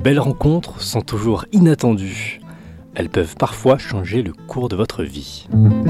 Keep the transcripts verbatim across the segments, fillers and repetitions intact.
belles rencontres sont toujours inattendues. Elles peuvent parfois changer le cours de votre vie.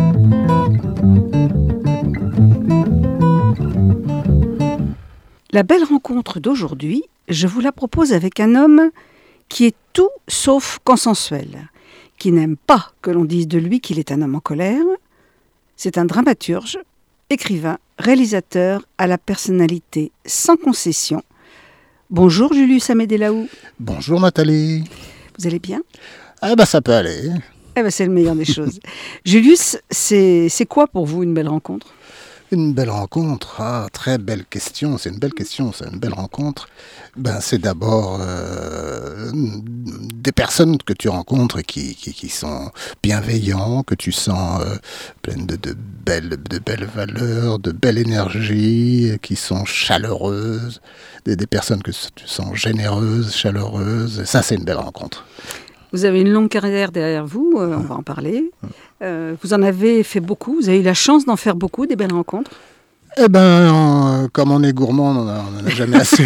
La belle rencontre d'aujourd'hui, je vous la propose avec un homme qui est tout sauf consensuel, qui n'aime pas que l'on dise de lui qu'il est un homme en colère. C'est un dramaturge, écrivain, réalisateur à la personnalité sans concession. Bonjour Julius Amedelaou. Bonjour Nathalie. Vous allez bien ? Ah bah ça peut aller. Eh ben c'est le meilleur des choses. Julius, c'est, c'est quoi pour vous une belle rencontre ? Une belle rencontre, ah, très belle question, c'est une belle question, c'est une belle rencontre. Ben, c'est d'abord euh, des personnes que tu rencontres et qui, qui, qui sont bienveillants, que tu sens euh, pleines de, de, belles, de belles valeurs, de belle énergie, qui sont chaleureuses, des, des personnes que tu sens généreuses, chaleureuses, et ça c'est une belle rencontre. Vous avez une longue carrière derrière vous, euh, on va en parler. Euh, vous en avez fait beaucoup, vous avez eu la chance d'en faire beaucoup, des belles rencontres. Eh ben, on, comme on est gourmand, on n'en a jamais assez.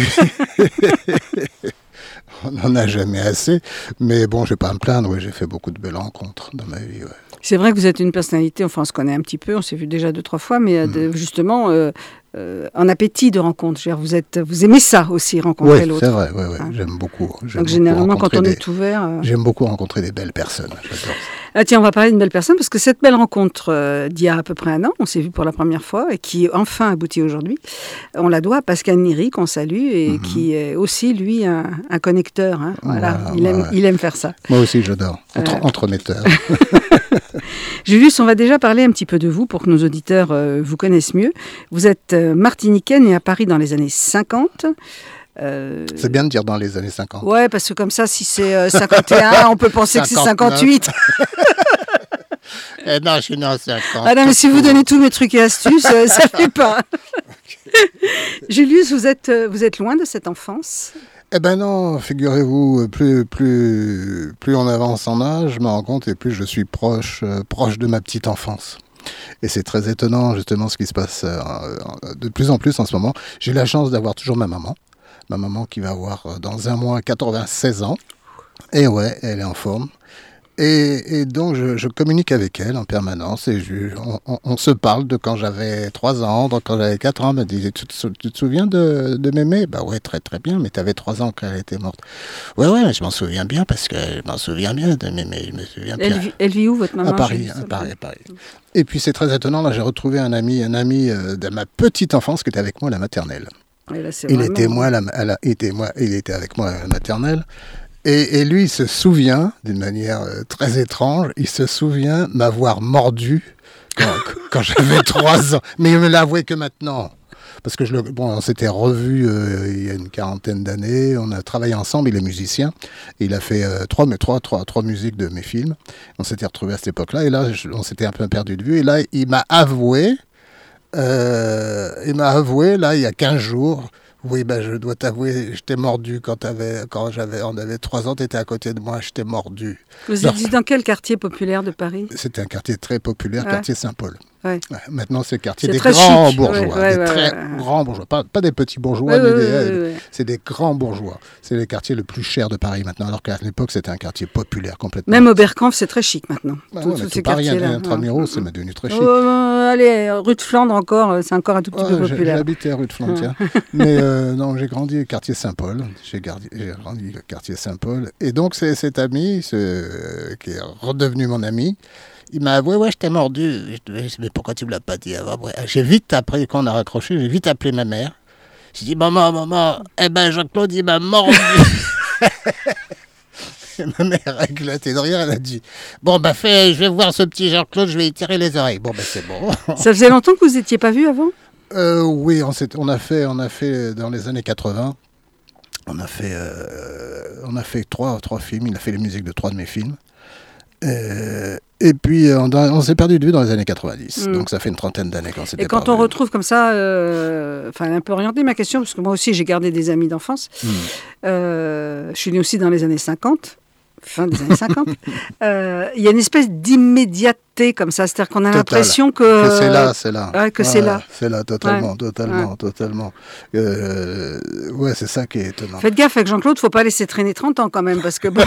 On n'en a jamais assez. Mais bon, je ne vais pas me plaindre, oui, j'ai fait beaucoup de belles rencontres dans ma vie. Ouais. C'est vrai que vous êtes une personnalité, enfin on se connaît un petit peu, on s'est vu déjà deux, trois fois, mais mmh. de, justement, euh, euh, un appétit de rencontre. Je veux dire, vous, êtes, vous aimez ça aussi, rencontrer oui, l'autre. C'est vrai, ouais, ouais, hein. J'aime beaucoup. J'aime Donc généralement, beaucoup quand on des, est ouvert... Euh... J'aime beaucoup rencontrer des belles personnes, j'adore ça. Ah, tiens, on va parler d'une belle personne, parce que cette belle rencontre euh, d'il y a à peu près un an, on s'est vu pour la première fois, et qui enfin aboutit aujourd'hui, on la doit à Pascal Niry, qu'on salue, et mmh. qui est aussi, lui, un, un connecteur. Hein. Voilà, voilà, il, aime, ouais. il aime faire ça. Moi aussi, j'adore. Entre, euh... Entremetteurs. Julius, on va déjà parler un petit peu de vous pour que nos auditeurs euh, vous connaissent mieux. Vous êtes euh, martiniquais, né à Paris dans les années cinquante. Euh... C'est bien de dire dans les années cinquante. Ouais, parce que comme ça, si c'est euh, cinquante et un, on peut penser cinquante-neuf. Que c'est cinquante-huit. Eh non, je suis né en cinquante. Ah non, mais si vous donnez tous mes trucs et astuces, euh, ça ne fait pas. Julius, vous êtes, euh, vous êtes loin de cette enfance ? Eh ben non, figurez-vous, plus, plus, plus on avance en âge, je me rends compte, et plus je suis proche, euh, proche de ma petite enfance. Et c'est très étonnant, justement, ce qui se passe euh, de plus en plus en ce moment. J'ai la chance d'avoir toujours ma maman. Ma maman qui va avoir, dans un mois, quatre-vingt-seize ans. Et ouais, elle est en forme. Et, et donc, je, je communique avec elle en permanence. Et je, on, on, on se parle de quand j'avais trois ans, de quand j'avais quatre ans. Elle me dit, tu te, tu te souviens de, de Mémé ? Bah ouais, très très bien, mais tu avais trois ans quand elle était morte. Ouais, ouais, mais je m'en souviens bien parce que je m'en souviens bien de Mémé. Je me souviens elle, bien. Vit, elle vit où, votre maman ? À Paris, à Paris, à Paris. Et puis, c'est très étonnant. Là, j'ai retrouvé un ami, un ami euh, de ma petite enfance qui était avec moi à la maternelle. Et là, c'est il, vraiment... était moi, la, la, il, était moi, il était avec moi à la maternelle. Et, et lui, il se souvient, d'une manière euh, très étrange, il se souvient m'avoir mordu quand, quand j'avais trois ans. Mais il me l'a avoué que maintenant. Parce que je le, bon, on s'était revus euh, il y a une quarantaine d'années, on a travaillé ensemble, il est musicien, et il a fait euh, trois, trois, trois, trois musiques de mes films. On s'était retrouvés à cette époque-là, et là, je, on s'était un peu perdu de vue. Et là, il m'a avoué, euh, il m'a avoué, là, il y a quinze jours, oui, ben, je dois t'avouer, je t'ai mordu quand, quand j'avais, on avait trois ans, tu étais à côté de moi, je t'ai mordu. Vous êtes dans quel quartier populaire de Paris ? C'était un quartier très populaire, ouais. quartier Saint-Paul. Ouais. Ouais, maintenant, c'est le quartier c'est des grands chic. bourgeois. Ouais, ouais, des ouais, très ouais. grands bourgeois. Pas, pas des petits bourgeois, ouais, mais ouais, des, ouais, ouais. c'est des grands bourgeois. C'est le quartier le plus cher de Paris maintenant, alors qu'à l'époque, c'était un quartier populaire complètement. Même Oberkampf, c'est très chic maintenant. Bah, tout, ouais, tout, tout Paris, Intramuros, c'est devenu très chic. Euh, allez, rue de Flandre encore, c'est encore un tout petit ouais, peu populaire. J'habitais à rue de Flandre, tiens. Mais euh, non, j'ai grandi au quartier Saint-Paul. J'ai, gardi, j'ai grandi au quartier Saint-Paul. Et donc, c'est cet ami, ce, qui est redevenu mon ami, il m'a avoué, ouais, je t'ai mordu. Mais pourquoi tu me l'as pas dit avant ? J'ai vite, après, quand on a raccroché, j'ai vite appelé ma mère. J'ai dit, maman, maman, eh ben, Jean-Claude, il m'a mordu. Et ma mère a éclaté de rire, elle a dit, bon, bah, fais, je vais voir ce petit Jean-Claude, je vais lui tirer les oreilles. Bon, bah, c'est bon. Ça faisait longtemps que vous n'étiez pas vus avant ? euh, Oui, on, on, a fait, on a fait, dans les années quatre-vingts, on a fait, euh, on a fait trois, trois films, il a fait les musiques de trois de mes films. Euh, et puis on, on s'est perdu de vue dans les années quatre-vingt-dix, mmh. donc ça fait une trentaine d'années qu'on s'était. Et quand on vu. retrouve comme ça, euh, enfin un peu orienté ma question, parce que moi aussi j'ai gardé des amis d'enfance, mmh. euh, je suis née aussi dans les années cinquante, fin des années cinquante, euh, il y a une espèce d'immédiateté comme ça, c'est-à-dire qu'on a Total. l'impression que, que c'est là, c'est là. Ouais, que ouais, c'est là. C'est là, totalement, Ouais. totalement, Ouais. totalement. Euh, ouais, c'est ça qui est étonnant. Faites gaffe avec Jean-Claude, faut pas laisser traîner trente ans quand même, parce que bon.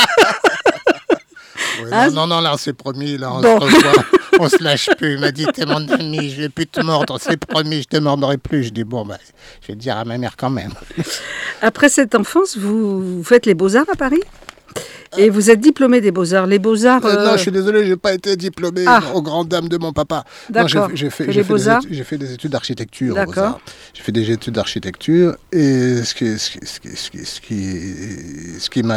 Ouais, Hein non, non, non, là, on s'est promis, là, on Bon. se revoit, on se lâche plus. Il m'a dit, t'es mon ami, je vais plus te mordre, c'est promis, je te mordrai plus. Je dis, bon, bah, je vais le dire à ma mère quand même. Après cette enfance, vous, vous faites les Beaux-Arts à Paris et vous êtes diplômé des Beaux-Arts. Les Beaux-Arts... Euh, euh, non, je suis désolé, j'ai pas été diplômé Ah. aux grandes dames de mon papa. D'accord. Non, j'ai, j'ai fait, Que j'ai les fait des Beaux-Arts études, j'ai fait des études d'architecture. aux D'accord. Beaux-Arts. J'ai fait des études d'architecture et ce qui, ce qui, ce qui, ce qui, ce qui, ce qui m'a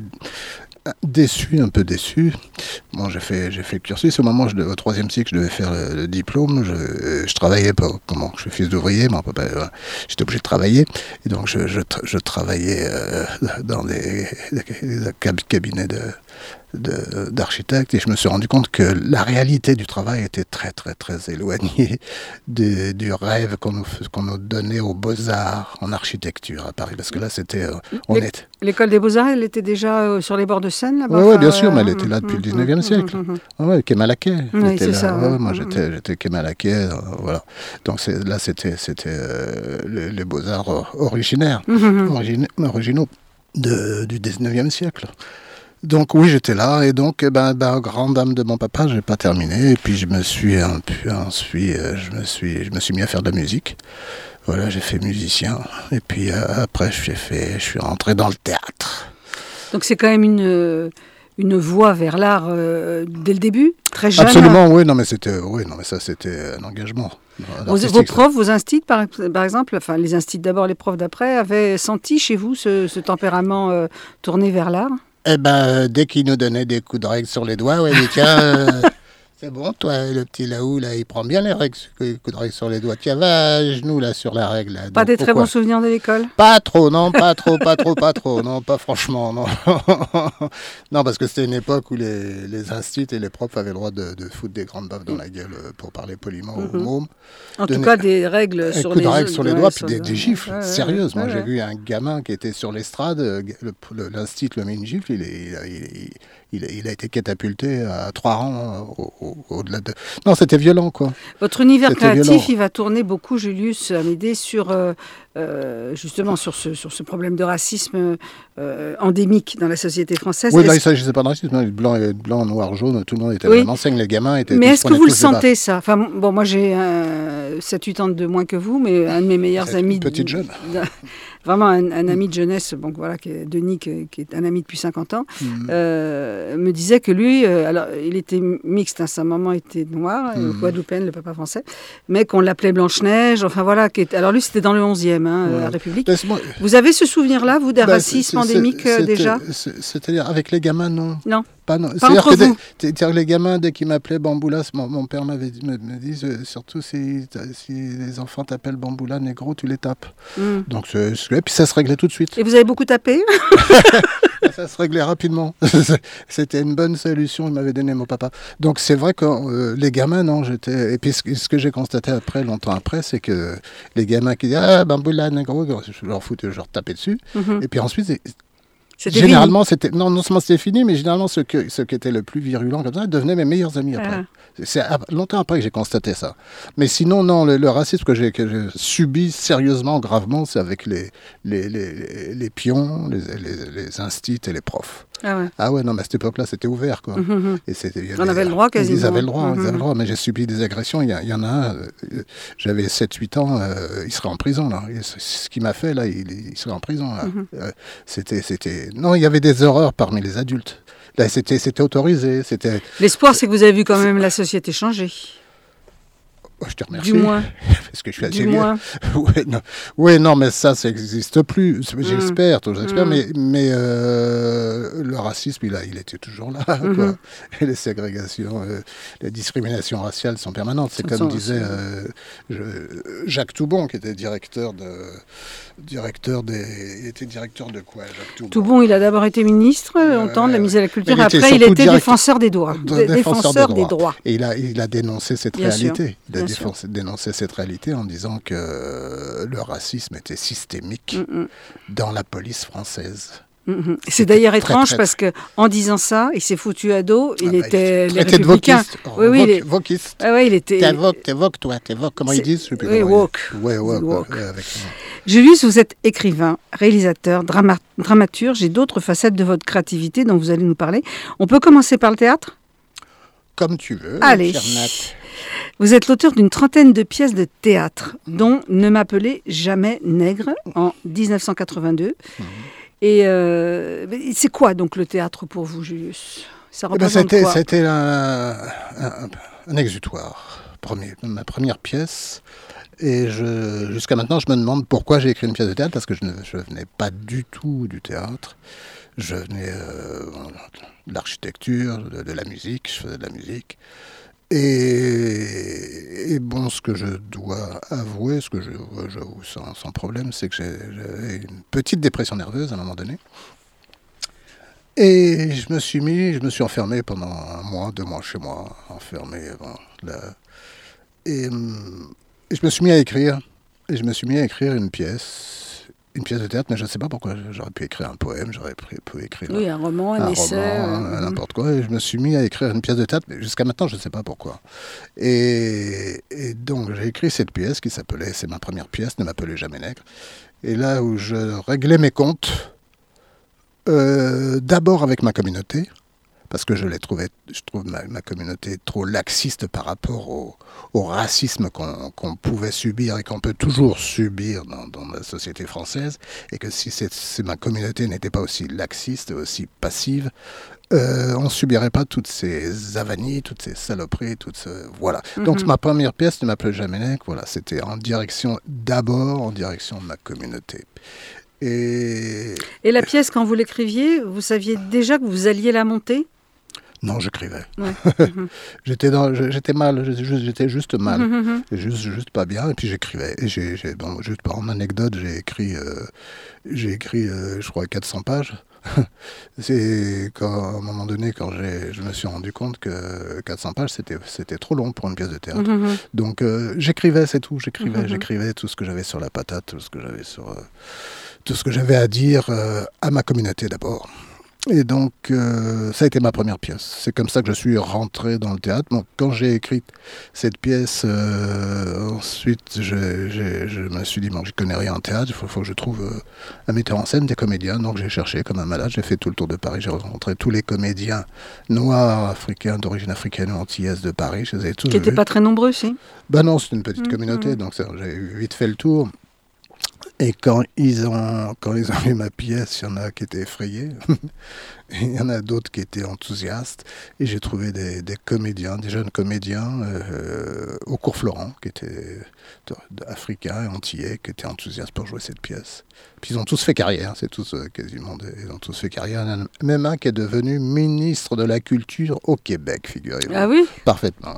déçu, un peu déçu. Bon, j'ai fait, j'ai fait le cursus. Au moment où je, au troisième cycle, je devais faire le, le diplôme. Je, je travaillais pas. Comment Je suis fils d'ouvrier, mon papa. Voilà. J'étais obligé de travailler. Et donc, je, je, je travaillais euh, dans des, des cabinets de, de, d'architectes. Et je me suis rendu compte que la réalité du travail était très, très, très éloignée du, du rêve qu'on nous, qu'on nous donnait aux Beaux-Arts en architecture à Paris. Parce que là, c'était... Euh, on Les- était... L'école des Beaux-Arts, elle était déjà euh, sur les bords de Seine là-bas. Oui, ouais, enfin, bien sûr, euh, mais elle était là depuis le dix-neuvième siècle. hum, hum, hum. Ah ouais, quai Malaquais. Oui, J'étais c'est là. ça, Ouais, ouais. moi, Mm, j'étais, j'étais quai Malaquais, euh, voilà. Donc c'est, là, c'était, c'était euh, les, les beaux-arts or- originaires, Hum, hum, hum. origina- originaux de, du dix-neuvième siècle. Donc oui, j'étais là, et donc, eh ben, ben, grande dame de mon papa, j'ai pas terminé, et puis je me suis, un peu, ensuite, euh, je me suis, je me suis mis à faire de la musique. Voilà, j'ai fait musicien, et puis euh, après, je suis fait, je suis rentré dans le théâtre. Donc c'est quand même une, euh, une voie vers l'art euh, dès le début, très jeune. Absolument, oui, non, mais c'était, oui, non, mais ça, c'était un engagement. Vos, artistique, vos ça. profs, vos instits, par, par exemple, enfin les instits d'abord, les profs d'après, avaient senti chez vous ce, ce tempérament euh, tourné vers l'art? Eh ben, euh, dès qu'il nous donnait des coups de règle sur les doigts, ouais, il dit, tiens, euh, c'est bon, toi, le petit là-haut, là, il prend bien les règles, les coups de règle sur les doigts. Tiens, va à genoux, là, sur la règle. Là. Pas Donc, des très pourquoi bons souvenirs de l'école? Pas trop, non, pas trop, pas trop, pas trop, non, pas franchement, non. Non, parce que c'était une époque où les, les instituts et les profs avaient le droit de, de foutre des grandes baffes dans la gueule, euh, pour parler poliment Mhm. aux mômes. En Donner- tout cas, des règles Un sur coup les de règle sur les ouais, doigts, sur puis des, le- des gifles, ouais, ouais, sérieuses. Moi, ouais, j'ai ouais. vu un gamin qui était sur l'estrade, euh, le, le, l'instit lui a mis une gifle, il, est- il, a- il, il, il a été catapulté à trois rangs au- au- au-delà de... Non, c'était violent, quoi. Votre univers C'était créatif, violent. il va tourner beaucoup, Julius Amédée, sur euh, euh, justement sur ce, sur ce problème de racisme euh, endémique dans la société française. Oui, là, il Est-ce- ne s'agissait pas de racisme, hein, blanc, blanc, noir, jaune, tout le monde était Oui. à la même enseigne, les gamins étaient... Mais tous- est-ce que prenaient vous le tous des baffes. sentez, ça? Enfin, bon, moi j'ai euh, sept huit ans de moins que vous, mais un de mes meilleurs Cette amis... petite jeune. Vraiment un, un ami de jeunesse, bon, voilà, qui est Denis, qui, qui est un ami depuis cinquante ans, Mhm. euh, me disait que lui, euh, alors il était mixte, hein, sa maman était noire, Mhm. euh, guadeloupéenne, le papa français, mais qu'on l'appelait Blanche-Neige, enfin voilà. Qui est, alors lui, c'était dans le onzième, hein, Ouais. la République. Laisse-moi- Vous avez ce souvenir-là, vous, d'un Ben, racisme c'est- endémique c'est- euh, c'était- déjà? c'est- C'est-à-dire, avec les gamins, non. Non. Pas, non. Pas C'est-à-dire entre que des- vous. c'est-à-dire les gamins, dès qu'ils m'appelaient Bamboula, mon, mon père m'avait dit, me, me dit euh, surtout si, si les enfants t'appellent Bamboula, négro, tu les tapes. Hmm. Donc, c'est- c'est- et puis ça se réglait tout de suite. Et vous avez beaucoup tapé? Ça se réglait rapidement. C'était une bonne solution, il m'avait donné mon papa. Donc c'est vrai que euh, les gamins, non, j'étais... Et puis ce, que- ce que j'ai constaté après, longtemps après, c'est que les gamins qui disent « Ah, Bamboula, négro », je leur foutais, je leur tapais dessus. Mhm. Et puis ensuite, c'est- C'était généralement, c'était... Non, non seulement c'était fini, mais généralement, ceux, que, ceux qui étaient le plus virulents comme ça devenaient mes meilleurs amis après. Ah. C'est ap- longtemps après que j'ai constaté ça. Mais sinon, non, le, le racisme que j'ai, que j'ai subi sérieusement, gravement, c'est avec les, les, les, les pions, les, les, les instits et les profs. Ah ouais. Ah ouais, non, mais à cette époque-là, c'était ouvert, quoi. Mhm, mhm. Et c'était, il y On avait le droit, quasiment. Ils avaient le droit, ils Mhm. avaient le droit, mais j'ai subi des agressions. Il y, a- il y en a un, euh, j'avais sept huit ans, euh, il serait en prison, là. Et ce ce qu'il m'a fait, là, il, il serait en prison, là. Mhm. Euh, c'était, c'était... Non, il y avait des horreurs parmi les adultes. Là, c'était, c'était autorisé, c'était... L'espoir, c'est que vous avez vu quand même la société changer. Oh, je te remercie. Du moins. Parce que je suis assez Du vieux. moins. ouais, non. Ouais, non, mais ça, ça n'existe plus. J'espère, toujours j'espère, Mm. mais, mais euh, le racisme, il, a, il était toujours là. Mhm. Quoi. Et les ségrégations, euh, les discriminations raciales sont permanentes. C'est Sont- comme sont- disait sont- euh, je- Jacques Toubon, qui était directeur de... Directeur des... Il était directeur de quoi, Jacques Toubon Tout bon, il a d'abord été ministre longtemps de la ouais. mise à la culture, Mais il était après il surtout était direct- défenseur des droits. de- Dé- défenseur défenseur des des droits. droits. Et il a, il a dénoncé cette Bien sûr, réalité. Il a bien défoncé- dénoncé cette réalité en disant que le racisme était systémique Mm, mm. dans la police française. Mm-hmm. C'est d'ailleurs très, étrange très, parce que en disant ça, il s'est foutu à dos. Il Ah bah, était il les traitait de républicains. wokiste. Oh, Oui, oui, wok- il est- wokiste. Ah ouais, il était. T'évoques, t'évoques, toi, t'évoques. Comment C'est- ils disent? Je sais plus oui, comment ils woke. disent. Ouais, woke, Woke. ouais, avec- Julius, vous êtes écrivain, réalisateur, drama- dramaturge et d'autres facettes de votre créativité dont vous allez nous parler. On peut commencer par le théâtre? Comme tu veux. Allez. chère Nat. Vous êtes l'auteur d'une trentaine de pièces de théâtre, dont Ne m'appelez jamais nègre en dix-neuf cent quatre-vingt-deux. Mhm. Et euh, mais c'est quoi donc le théâtre pour vous, Julius? Ça Eh ben, représente c'était, quoi? c'était un, un- un exutoire, premier, ma première pièce. Et je, jusqu'à maintenant, je me demande pourquoi j'ai écrit une pièce de théâtre, parce que je ne je venais pas du tout du théâtre. Je venais euh, de l'architecture, de, de la musique, je faisais de la musique. Et, et bon, ce que je dois avouer, ce que je, j'avoue sans, sans problème, c'est que j'ai, j'avais une petite dépression nerveuse à un moment donné. Et je me suis mis, je me suis enfermé pendant un mois, deux mois chez moi, enfermé. Bon, là. Et, hum, et je me suis mis à écrire. Et je me suis mis à écrire une pièce, une pièce de théâtre, mais je ne sais pas pourquoi. J'aurais pu écrire un poème, j'aurais pu, pu écrire Oui, un roman, un, un essai. roman, euh, n'importe quoi. Et je me suis mis à écrire une pièce de théâtre, mais jusqu'à maintenant, je ne sais pas pourquoi. Et, et donc, j'ai écrit cette pièce qui s'appelait, c'est ma première pièce, Ne m'appelez jamais nègre. Et là où je réglais mes comptes, euh, d'abord avec ma communauté, parce que je l'ai trouvé, je trouve ma, ma communauté trop laxiste par rapport au, au racisme qu'on, qu'on pouvait subir et qu'on peut toujours subir dans, dans la société française, et que si, c'est, si ma communauté n'était pas aussi laxiste, aussi passive, euh, on ne subirait pas toutes ces avanies, toutes ces saloperies, toutes ce, voilà. Mm-hmm. Donc ma première pièce, Ne m'appelle jamais nègre, voilà, c'était en direction, d'abord en direction de ma communauté. Et... Et la pièce, quand vous l'écriviez, vous saviez déjà que vous alliez la monter? Non, j'écrivais. Ouais. Mm-hmm. j'étais, dans, j'étais mal, j'étais juste mal, mm-hmm. juste, juste pas bien, et puis j'écrivais. Et j'ai, j'ai, bon, juste par en anecdote, j'ai écrit, euh, j'ai écrit euh, je crois, quatre cents pages. C'est quand, à un moment donné, quand j'ai, je me suis rendu compte que quatre cents pages, c'était, c'était trop long pour une pièce de théâtre. Mm-hmm. Donc euh, j'écrivais, c'est tout. J'écrivais, mm-hmm. j'écrivais tout ce que j'avais sur la patate, tout ce que j'avais sur, euh, tout ce que j'avais à dire euh, à ma communauté d'abord. Et donc, euh, ça a été ma première pièce. C'est comme ça que je suis rentré dans le théâtre. Bon, quand j'ai écrit cette pièce, euh, ensuite, je, je, je me suis dit, bon, je ne connais rien en théâtre, il faut, faut que je trouve euh, un metteur en scène, des comédiens. Donc, j'ai cherché comme un malade, j'ai fait tout le tour de Paris, j'ai rencontré tous les comédiens noirs, africains, d'origine africaine ou antillaise de Paris. Je les ai tous Qui n'étaient pas très nombreux, si? Ben non, c'est une petite mmh, communauté, mmh. donc ça, j'ai vite fait le tour. Et quand ils ont, quand ils ont lu ma pièce, il y en a qui étaient effrayés, il y en a d'autres qui étaient enthousiastes. Et j'ai trouvé des, des comédiens, des jeunes comédiens euh, au Cours Florent, qui étaient africains et antillais, qui étaient enthousiastes pour jouer cette pièce. Puis ils ont tous fait carrière, c'est tous euh, quasiment, des, ils ont tous fait carrière. Même un qui est devenu ministre de la Culture au Québec, figurez-vous. Ah oui? Parfaitement.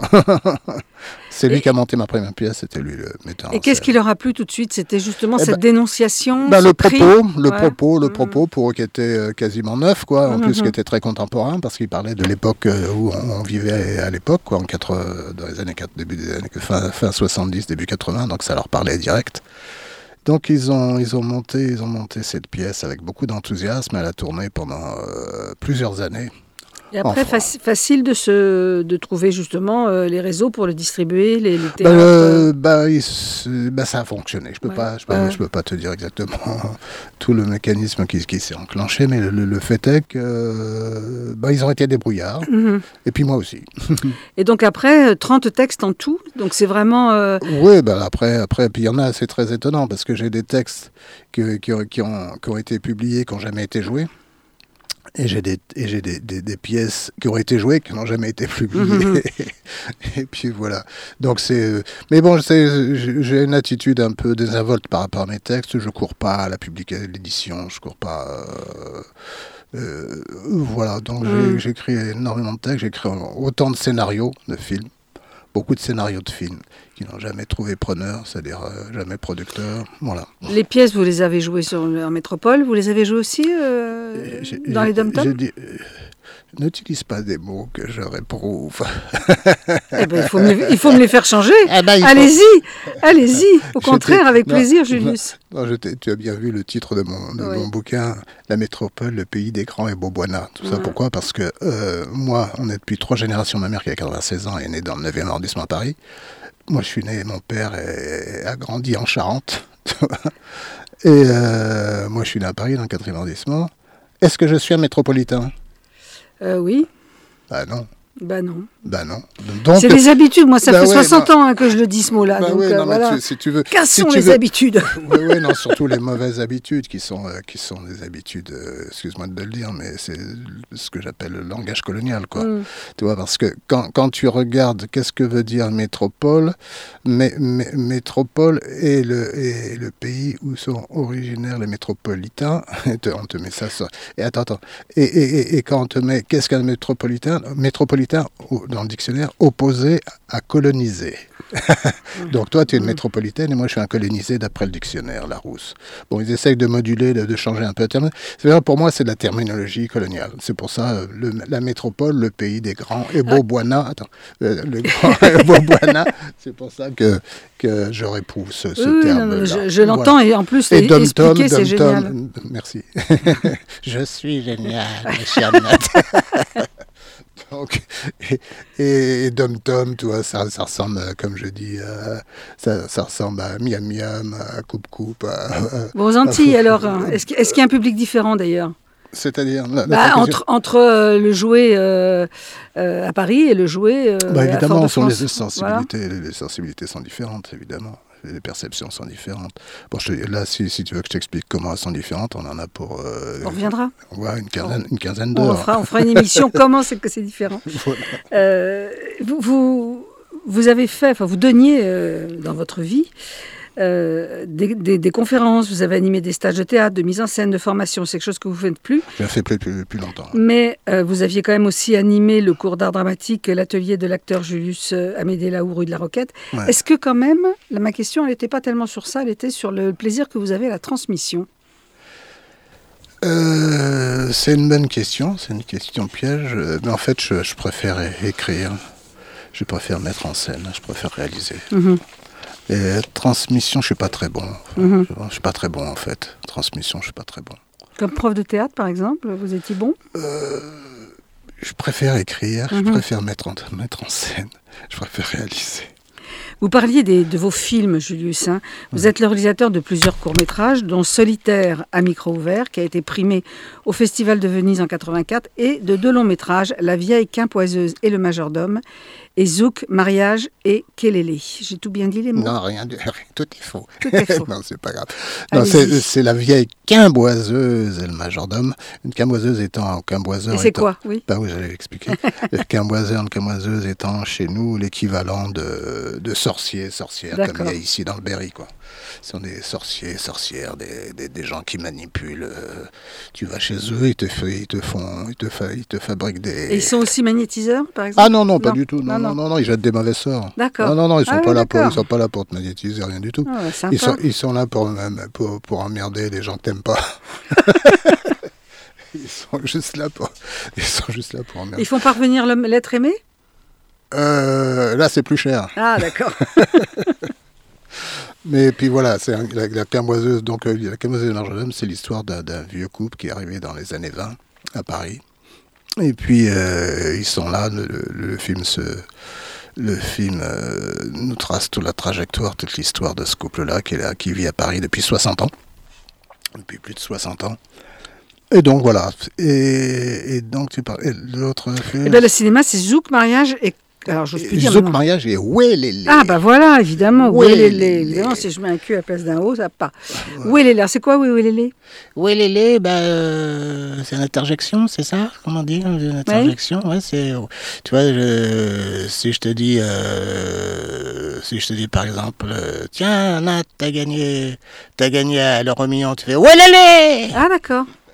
C'est lui et... qui a monté ma première pièce, c'était lui le metteur en scène. Et qu'est-ce qui leur a plu tout de suite? C'était justement eh cette ben, dénonciation, ben, ce le cri. propos, le ouais. propos, le mmh. propos pour eux qui était euh, quasiment neuf, quoi. En mmh. plus qui était très contemporain parce qu'il parlait de l'époque euh, où on, on vivait à l'époque, quoi, en quatre, dans les années quatre, début des années fin, fin soixante-dix, début quatre-vingts, donc ça leur parlait direct. Donc ils ont, ils ont monté, ils ont monté cette pièce avec beaucoup d'enthousiasme. Elle a tourné pendant euh, plusieurs années. Et après, faci- facile de, se, de trouver justement euh, les réseaux pour le distribuer, les, les théâtres. Bah, euh, bah, il, bah, ça a fonctionné. Je peux ouais. pas, je peux, ouais. je peux pas te dire exactement tout le mécanisme qui, qui s'est enclenché, mais le, le fait est que euh, bah, ils ont été débrouillards. Mm-hmm. Et puis moi aussi. Et donc après, trente textes en tout. Donc c'est vraiment. Euh... Oui, bah après, après, puis il y en a, c'est très étonnant parce que j'ai des textes qui, qui, qui, ont, qui ont été publiés, qui n'ont jamais été joués. Et j'ai, des, et j'ai des, des, des pièces qui ont été jouées, qui n'ont jamais été publiées. Mmh. Et puis voilà. Donc c'est, mais bon, c'est, j'ai une attitude un peu désinvolte par rapport à mes textes. Je ne cours pas à la publication, à l'édition, je ne cours pas... Euh, euh, voilà, donc mmh. j'ai, j'écris énormément de textes, j'écris autant de scénarios de films, beaucoup de scénarios de films qui n'ont jamais trouvé preneur, c'est-à-dire euh, jamais producteur, voilà. Les pièces, vous les avez jouées sur, en métropole, vous les avez jouées aussi euh, j'ai, dans j'ai, les dom-toms? n'utilise pas des mots que je réprouve. Eh ben, il, faut me, il faut me les faire changer. Eh ben, allez-y, faut... allez-y. Au Je contraire, t'ai... avec non, plaisir, Julius. Non, non, je tu as bien vu le titre de mon, de oui. mon bouquin, La métropole, le pays des grands et beaux Boana. Tout ouais. ça pourquoi? Parce que euh, moi, on est depuis trois générations. Ma mère qui a quatre-vingt-seize ans est née dans le neuvième arrondissement à Paris. Moi, je suis né, mon père est, a grandi en Charente. Et euh, moi, je suis né à Paris, dans le quatrième arrondissement. Est-ce que je suis un métropolitain? euh, Oui. Bah non. Bah non. Bah non. Donc, c'est les habitudes. Moi, ça bah fait ouais, soixante non. ans hein, que je le dis ce mot-là. Bah donc, ouais, euh, non, voilà. tu, si tu veux, Cassons si tu les veux... habitudes. Oui, oui, non, surtout les mauvaises habitudes qui sont, euh, qui sont des habitudes, euh, excuse-moi de le dire, mais c'est ce que j'appelle le langage colonial, quoi. Mm. Tu vois, parce que quand, quand tu regardes qu'est-ce que veut dire métropole, mé, mé, métropole est le, est le pays où sont originaires les métropolitains, et te, on te met ça, ça. Et attends, attends, et, et, et, et quand on te met qu'est-ce qu'un métropolitain, métropolitain dans le dictionnaire, opposé à coloniser. Donc toi, tu es une métropolitaine et moi, je suis un colonisé d'après le dictionnaire Larousse. Bon, ils essayent de moduler, de, de changer un peu la terminologie. C'est-à-dire, pour moi, c'est de la terminologie coloniale. C'est pour ça, le, la métropole, le pays des grands et beaux Boana. Attends, le, le grand et beau Boana, c'est pour ça que, que je réprouve ce, ce oui, terme. Non, je je l'entends voilà. Et en plus, et Dom expliquer, Tom, c'est génial. Tom, merci. Je suis génial, chère Nat. Donc, et, et Dom Tom, tu vois, ça, ça ressemble, comme je dis, euh, ça, ça ressemble à Miam Miam, à Coupe Coupe. À, à, bon, aux Antilles, à, alors, est-ce qu'il est-ce qu'il y a un public différent d'ailleurs? C'est-à-dire la, la bah, entre, entre euh, le jouet euh, euh, à Paris et le jouet euh, bah, évidemment, à sont Fort-de-France. les sensibilités, voilà. les, les sensibilités sont différentes, évidemment. Les perceptions sont différentes. Bon, je te, là, si, si tu veux que je t'explique comment elles sont différentes, on en a pour... Euh, on reviendra. Ouais, une quinzaine, une quinzaine d'heures. On fera, on fera une émission comment c'est que c'est différent. Voilà. Euh, vous, vous, vous avez fait, enfin, vous donniez euh, dans votre vie euh, des, des, des conférences, vous avez animé des stages de théâtre, de mise en scène, de formation. C'est quelque chose que vous ne faites plus. Je l'ai fait plus, plus, plus longtemps. Mais euh, vous aviez quand même aussi animé le cours d'art dramatique, l'atelier de l'acteur Julius Amédée Lahoux, rue de la Roquette. Ouais. Est-ce que quand même, là, ma question, elle n'était pas tellement sur ça, elle était sur le plaisir que vous avez à la transmission? euh, C'est une bonne question, c'est une question piège. Mais en fait, je, je préfère écrire, je préfère mettre en scène, je préfère réaliser. Mm-hmm. Et transmission, je suis pas très bon. Enfin, mm-hmm. Je suis pas très bon en fait. Transmission, je suis pas très bon. Comme prof de théâtre, par exemple, vous étiez bon? euh, Je préfère écrire, mm-hmm. je préfère mettre en, mettre en scène, je préfère réaliser. Vous parliez des, de vos films, Julius. Hein. Vous mmh. êtes le réalisateur de plusieurs courts-métrages, dont Solitaire à micro ouvert, qui a été primé au Festival de Venise en quatre-vingt-quatre, et de deux longs-métrages, La vieille quimpoiseuse et Le majordome, et Zouk, mariage et Kelele. J'ai tout bien dit les mots? Non, rien, rien tout est faux. Tout est faux. Non, c'est pas grave. Non, c'est, c'est La vieille quimboiseuse et Le majordome. Une quimboiseuse étant un quimboiseur. Et c'est étant... quoi, oui? Bah oui, j'allais l'expliquer. Le quimboiseur, une quimboiseuse étant chez nous l'équivalent de, de sorcier, sorcière, D'accord. comme il y a ici dans le Berry, quoi. Ce sont des sorciers, sorcières, des, des, des gens qui manipulent. Euh, tu vas chez eux, ils te, ils te font, ils te, fa, ils te fabriquent des... Et ils sont aussi magnétiseurs, par exemple? Ah non, non, pas non. du tout. Non, non, non, non, non, ils jettent des mauvais sorts. D'accord. Non, non, non, ils sont ah, pas oui, là pour, ils sont pas là pour te magnétiser, rien du tout. Ah, ouais, ils sont, ils sont là pour, pour, pour emmerder les gens que t'aimes pas. Ils sont juste là pour, ils sont juste là pour emmerder. Ils font parvenir l'être aimé? Euh, là, c'est plus cher. Ah, d'accord. Mais puis voilà, c'est un, la, la quimboiseuse, donc euh, la quimboiseuse de Marjolaine, c'est l'histoire d'un, d'un vieux couple qui est arrivé dans les années vingt à Paris. Et puis euh, ils sont là, le, le, le film se, le film euh, nous trace toute la trajectoire, toute l'histoire de ce couple-là qui est là, qui vit à Paris depuis soixante ans, depuis plus de soixante ans. Et donc voilà. Et, et donc tu parles. Et l'autre film. Et ben le cinéma, c'est Zouk, mariage et alors je peux dire. Zouk, mariage et Ouélélé. Ah bah voilà, évidemment. Ouélélé. Non, si je mets un cul à la place d'un O, ça part. Ouélélé. C'est quoi Ouélélé? Ouélélé, bah, euh, c'est une interjection, c'est ça? Comment dire? Une interjection, oui. Ouais, c'est. Tu vois, je, si je te dis, euh, si je te dis par exemple, euh, tiens, Nat, t'as gagné, t'as gagné à l'euro million, tu fais Ouélélé. Ah d'accord.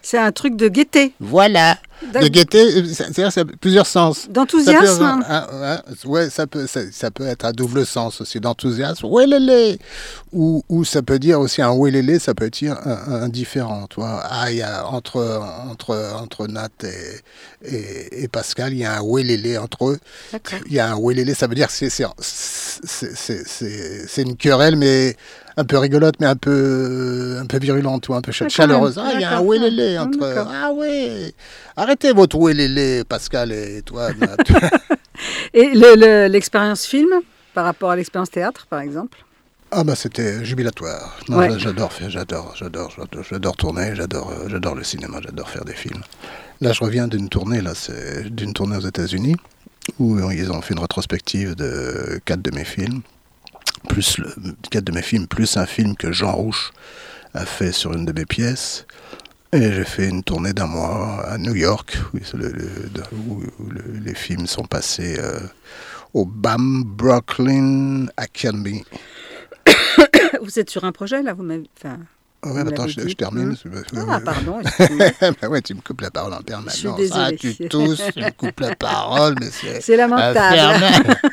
C'est un truc de gaieté. Voilà. De gaieté, c'est-à-dire ça a plusieurs sens. D'enthousiasme. Ça peut, hein, hein, ouais, ça peut, ça, ça peut être à double sens aussi, d'enthousiasme. Ouélélé. Ou, ou ça peut dire aussi un ouélélé, ça peut dire un, un différent. Tu vois. Ah, il y a entre entre entre Nat et, et, et Pascal, il y a un ouélélé entre eux. D'accord. Il y a un ouélélé, ça veut dire que c'est c'est c'est c'est, c'est, c'est une querelle, mais un peu rigolote, mais un peu un peu virulente, ou un peu chaleureuse. Ah, il y a un ouélélé entre. D'accord. Ah ouais. Arrêtez votre ouélélé, Pascal et toi. Et le, le, l'expérience film, par rapport à l'expérience théâtre, par exemple? Ah bah c'était jubilatoire. Non, ouais. J'adore faire, j'adore, j'adore, j'adore, j'adore tourner, j'adore, j'adore le cinéma, j'adore faire des films. Là, je reviens d'une tournée, là, c'est d'une tournée aux États-Unis où ils ont fait une rétrospective de quatre de mes films, plus le, quatre de mes films, plus un film que Jean Rouch a fait sur une de mes pièces. Et j'ai fait une tournée d'un mois à New York, où, le, le, où, où le, les films sont passés euh, au B A M, Brooklyn, Academy. Vous êtes sur un projet, là, vous m'avez... Enfin, oh, ouais, attends, je, je termine. Mmh. Ah, pardon. Bah ouais, tu me coupes la parole en permanence. Je suis désolée. Ah, tu tousses, tu me coupes la parole, mais c'est... C'est lamentable.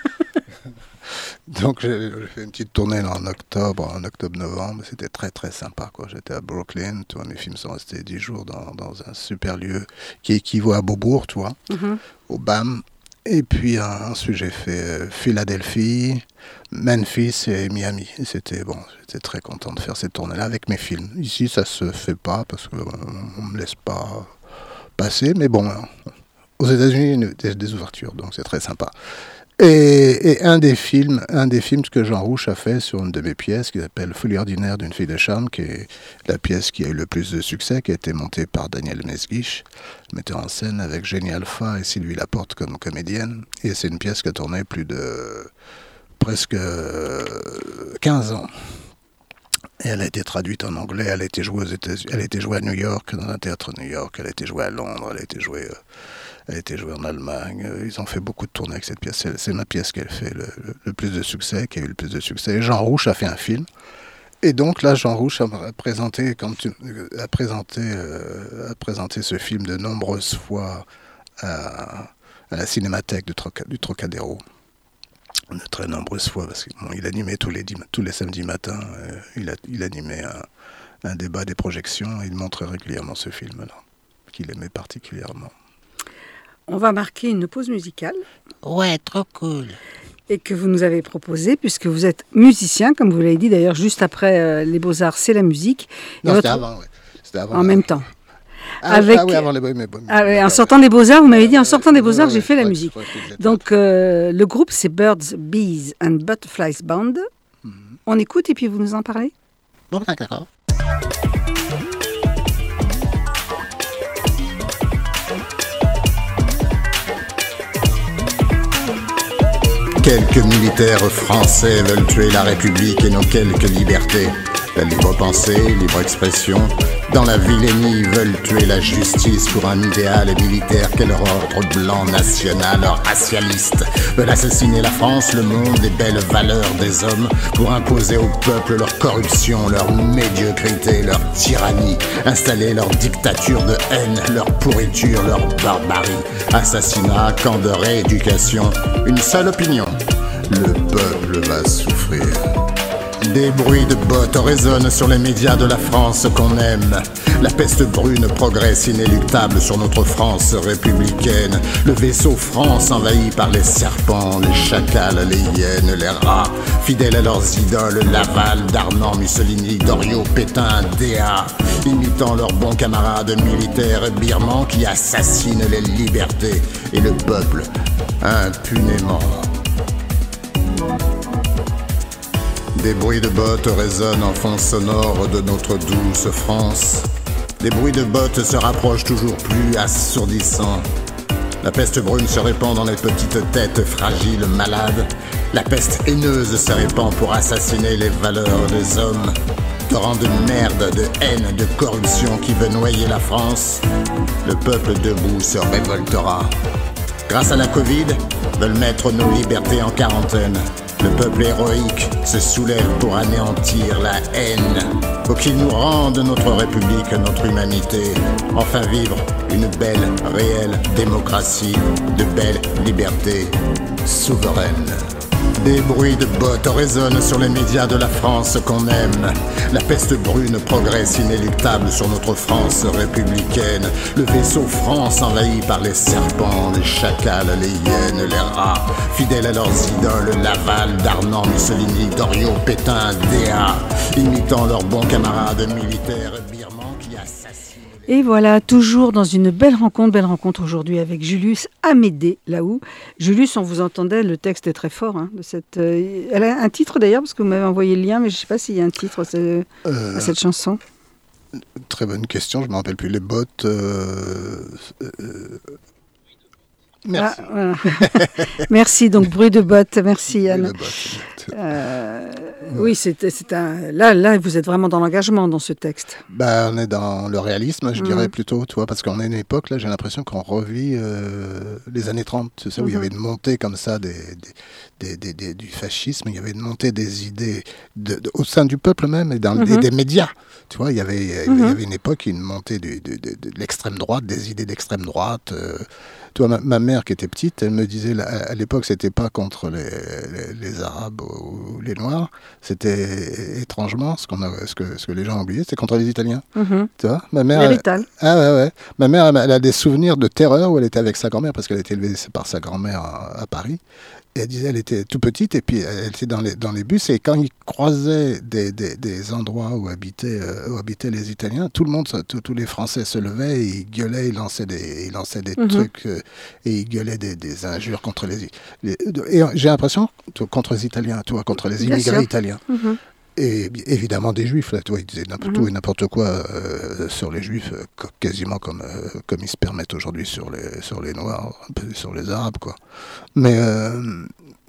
Donc j'ai, j'ai fait une petite tournée là, en octobre, en octobre-novembre, c'était très très sympa, quoi. J'étais à Brooklyn, tu vois, mes films sont restés dix jours dans, dans un super lieu qui équivaut à Beaubourg, tu vois, mm-hmm. au B A M. Et puis ensuite j'ai fait euh, Philadelphie, Memphis et Miami. Et c'était bon, j'étais très content de faire cette tournée-là avec mes films. Ici ça se fait pas parce qu'on ne me laisse pas passer, mais bon, hein, aux États-Unis il y a des, des ouvertures, donc c'est très sympa. Et, et un des films, un des films que Jean Rouch a fait sur une de mes pièces, qui s'appelle Folie ordinaire d'une fille de charme, qui est la pièce qui a eu le plus de succès, qui a été montée par Daniel Mesguich, metteur en scène avec Jenny Alpha et Sylvie Laporte comme comédienne. Et c'est une pièce qui a tourné plus de presque quinze ans. Et elle a été traduite en anglais, elle a été jouée aux États-Unis, elle a été jouée à New York, dans un théâtre à New York, elle a été jouée à Londres, elle a été jouée... Euh, Elle a été jouée en Allemagne. Ils ont fait beaucoup de tournées avec cette pièce. C'est, c'est ma pièce qui a fait le, le, le plus de succès, qui a eu le plus de succès. Et Jean Rouch a fait un film. Et donc là, Jean Rouch a présenté, quand tu, a présenté, euh, a présenté ce film de nombreuses fois à, à la Cinémathèque du, Troca, du Trocadéro. De très nombreuses fois, parce qu'il bon, animait tous les, tous les samedis matins. Euh, il, a, il animait un, un débat des projections. Et il montrait régulièrement ce film-là, qu'il aimait particulièrement. On va marquer une pause musicale. Ouais, trop cool. Et que vous nous avez proposé, puisque vous êtes musicien, comme vous l'avez dit d'ailleurs, juste après euh, les Beaux-Arts, c'est la musique. Non, c'était avant, ouais. C'était avant. En même temps. Ah, Avec... ah oui, avant les Beaux-Arts. Ah, oui, en sortant des Beaux-Arts, vous m'avez dit, en sortant des Beaux-Arts, ouais, j'ai fait ouais, la ouais, musique. Ouais, Donc, euh, le groupe, c'est Birds, Bees and Butterflies Band. Mm-hmm. On écoute et puis vous nous en parlez ? Bon, d'accord. Quelques militaires français veulent tuer la République et nos quelques libertés. La libre pensée, libre expression. Dans la vilainie, veulent tuer la justice pour un idéal militaire. Quel ordre blanc national racialiste veulent assassiner la France, le monde, les belles valeurs des hommes pour imposer au peuple leur corruption, leur médiocrité, leur tyrannie, installer leur dictature de haine, leur pourriture, leur barbarie. Assassinat, camp de rééducation, une seule opinion. Le peuple va souffrir. Des bruits de bottes résonnent sur les médias de la France qu'on aime. La peste brune progresse inéluctable sur notre France républicaine. Le vaisseau France envahi par les serpents, les chacals, les hyènes, les rats. Fidèles à leurs idoles, Laval, Darnan, Mussolini, Doriot, Pétain, Déa. Imitant leurs bons camarades militaires birmans qui assassinent les libertés et le peuple impunément. Des bruits de bottes résonnent en fond sonore de notre douce France. Des bruits de bottes se rapprochent toujours plus assourdissants. La peste brune se répand dans les petites têtes fragiles, malades. La peste haineuse se répand pour assassiner les valeurs des hommes. Torrent de merde, de haine, de corruption qui veut noyer la France. Le peuple debout se révoltera. Grâce à la Covid, veulent mettre nos libertés en quarantaine. Le peuple héroïque se soulève pour anéantir la haine. Faut qu'il nous rende notre République, notre humanité. Enfin vivre une belle, réelle démocratie, de belles libertés souveraines. Des bruits de bottes résonnent sur les médias de la France qu'on aime. La peste brune progresse inéluctable sur notre France républicaine. Le vaisseau France envahi par les serpents, les chacals, les hyènes, les rats. Fidèles à leurs idoles, Laval, Darnan, Mussolini, Doriot, Pétain, Déa. Imitant leurs bons camarades militaires birmans qui assassinent... Et voilà, toujours dans une belle rencontre, belle rencontre aujourd'hui avec Julius Amédée Lahoux. Julius, on vous entendait, le texte est très fort. Hein, de cette, euh, elle a un titre d'ailleurs, parce que vous m'avez envoyé le lien, mais je ne sais pas s'il y a un titre euh, à cette chanson. Très bonne question, je ne me rappelle plus. Les bottes... Euh, euh, merci. Ah, voilà. Merci, donc bruit de bottes, merci Yann. Bruit de bottes. Euh, oui, c'est, c'est un, là, là, vous êtes vraiment dans l'engagement dans ce texte. Bah, on est dans le réalisme, je mmh. dirais plutôt, tu vois, parce qu'on est une époque, là, j'ai l'impression qu'on revit euh, les années trente, tu sais, où mmh. il y avait une montée comme ça des, des, des, des, des, du fascisme, il y avait une montée des idées de, de, au sein du peuple même et dans mmh. des, des médias, tu vois, il y avait, mmh. il y avait une époque, une montée du, de, de, de, de l'extrême droite, des idées d'extrême droite. Euh, tu vois, ma, ma mère qui était petite, elle me disait, là, à l'époque, c'était pas contre les, les, les Arabes ou les Noirs, c'était étrangement, ce, qu'on a, ce, que, ce que les gens ont oublié, c'est contre les Italiens. Mmh. Tu vois, ma mère... Elle, ah ouais, ouais. Ma mère, elle, elle a des souvenirs de terreur où elle était avec sa grand-mère, parce qu'elle a été élevée par sa grand-mère à, à Paris. Et elle disait, elle était tout petite, et puis elle était dans les, dans les bus, et quand ils croisaient des, des, des endroits où habitaient, euh, où habitaient les Italiens, tout le monde, tout, tous les Français se levaient, et ils gueulaient, ils lançaient des, ils lançaient des mmh. trucs, euh, et ils gueulaient des, des injures contre les... les et j'ai l'impression, contre les Italiens, toi, contre les immigrés italiens. Mmh. Et évidemment des juifs, là, tu vois, ils disaient n'importe mmh. tout et n'importe quoi euh, sur les juifs, euh, quasiment comme, euh, comme ils se permettent aujourd'hui sur les, sur les noirs, un peu sur les arabes, quoi. Mais, euh,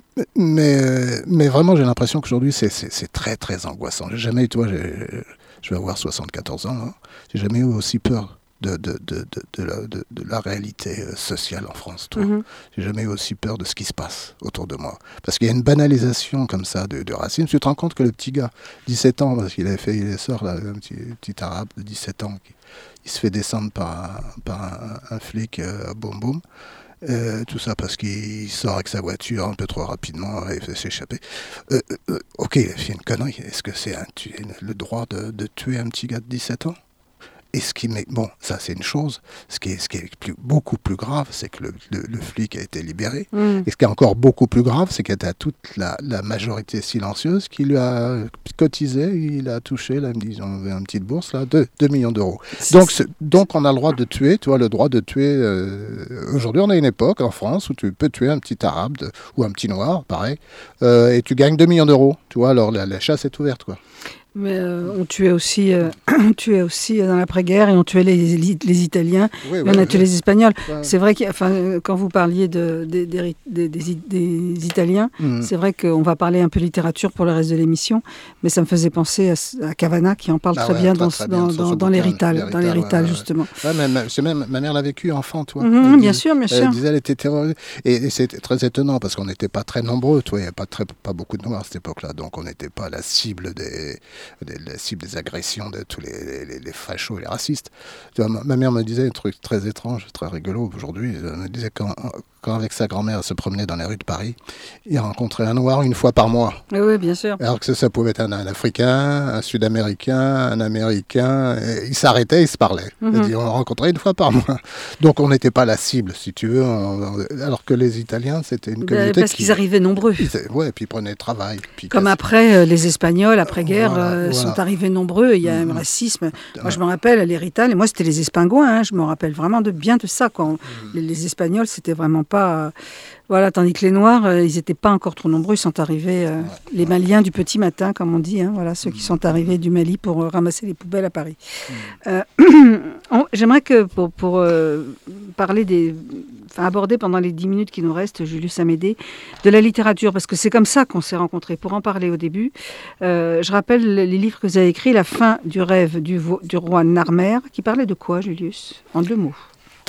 mais, mais vraiment, j'ai l'impression qu'aujourd'hui, c'est, c'est, c'est très, très angoissant. J'ai jamais eu, toi, j'ai, je vais avoir soixante-quatorze ans, hein, j'ai jamais eu aussi peur de, de, de, de, de, la, de, de la réalité sociale en France. Toi. Mmh. J'ai jamais eu aussi peur de ce qui se passe autour de moi. Parce qu'il y a une banalisation comme ça de, de racisme. Tu te rends compte que le petit gars, dix-sept ans, parce qu'il avait fait, il sort là, un petit, petit arabe de dix-sept ans, qui, il se fait descendre par un, par un, un flic euh, boum boum. Euh, tout ça parce qu'il sort avec sa voiture un peu trop rapidement et il fait s'échapper. Euh, euh, ok, il a fait une connerie. Est-ce que c'est un, tu, le droit de, de tuer un petit gars de dix-sept ans ? Et ce qui met, bon, ça c'est une chose. Ce qui est, ce qui est plus, beaucoup plus grave, c'est que le, le, le flic a été libéré. Mmh. Et ce qui est encore beaucoup plus grave, c'est qu'il y a toute la, la majorité silencieuse qui lui a cotisé, il a touché, là, disons, une petite bourse, là, deux millions d'euros. Donc, donc on a le droit de tuer, tu vois, le droit de tuer. Euh, aujourd'hui, on a une époque en France où tu peux tuer un petit arabe de, ou un petit noir, pareil, euh, et tu gagnes deux millions d'euros. Tu vois, alors la, la chasse est ouverte, quoi. Mais euh, on tuait aussi, euh, on tuait aussi dans l'après-guerre et on tuait les, les, les Italiens, oui, et on oui, a tué oui. les Espagnols. Ouais. C'est vrai que, enfin, quand vous parliez de, de, de, des, des, des Italiens, mmh. c'est vrai qu'on va parler un peu littérature pour le reste de l'émission, mais ça me faisait penser à, à Cavana qui en parle ah très, ouais, bien très, dans, très bien dans, dans, dans les Rital, dans les Rital ouais, justement. Ouais, mais, mais, c'est même, ma mère l'a vécu enfant, toi. Mmh, bien sûr, bien sûr. Elle disait, elle était terrorisée. Et, et c'était très étonnant parce qu'on n'était pas très nombreux, toi. Il n'y avait pas, très, pas beaucoup de Noirs à cette époque-là, donc on n'était pas la cible des, des, la cible des agressions de tous les, les, les fachos et les racistes. Tu vois, ma, ma mère me disait un truc très étrange, très rigolo aujourd'hui. Elle me disait quand, quand avec sa grand-mère elle se promenait dans les rues de Paris, il rencontrait un noir une fois par mois. Oui, oui, bien sûr. Alors que ça, ça pouvait être un, un Africain, un Sud-Américain, un Américain. Ils s'arrêtaient, ils se parlaient. Mm-hmm. Dit, on le rencontrait une fois par mois. Donc on n'était pas la cible, si tu veux. On, on, alors que les Italiens, c'était une communauté parce qui, qu'ils arrivaient nombreux. Oui, et puis ils prenaient le travail. Puis Comme casse... après, euh, les Espagnols, après-guerre, voilà, euh, voilà. sont arrivés nombreux. Il y a mmh. un racisme. Moi, je me rappelle, les Rital, et moi, c'était les Espingouins. Hein, je me rappelle vraiment de, bien de ça. Quand mmh. les, les Espagnols, c'était vraiment pas... Euh, voilà, tandis que les Noirs, euh, ils n'étaient pas encore trop nombreux. Ils sont arrivés, euh, ouais, les ouais. Maliens du petit matin, comme on dit. Hein, voilà, ceux mmh. qui sont arrivés du Mali pour euh, ramasser les poubelles à Paris. Mmh. Euh, on, j'aimerais que, pour, pour euh, parler des... Enfin, aborder pendant les dix minutes qui nous restent, Julius Amédée, de la littérature, parce que c'est comme ça qu'on s'est rencontrés, pour en parler au début. Euh, je rappelle les livres que vous avez écrits, La fin du rêve du, vo- du roi Narmer, qui parlait de quoi, Julius ? En deux mots.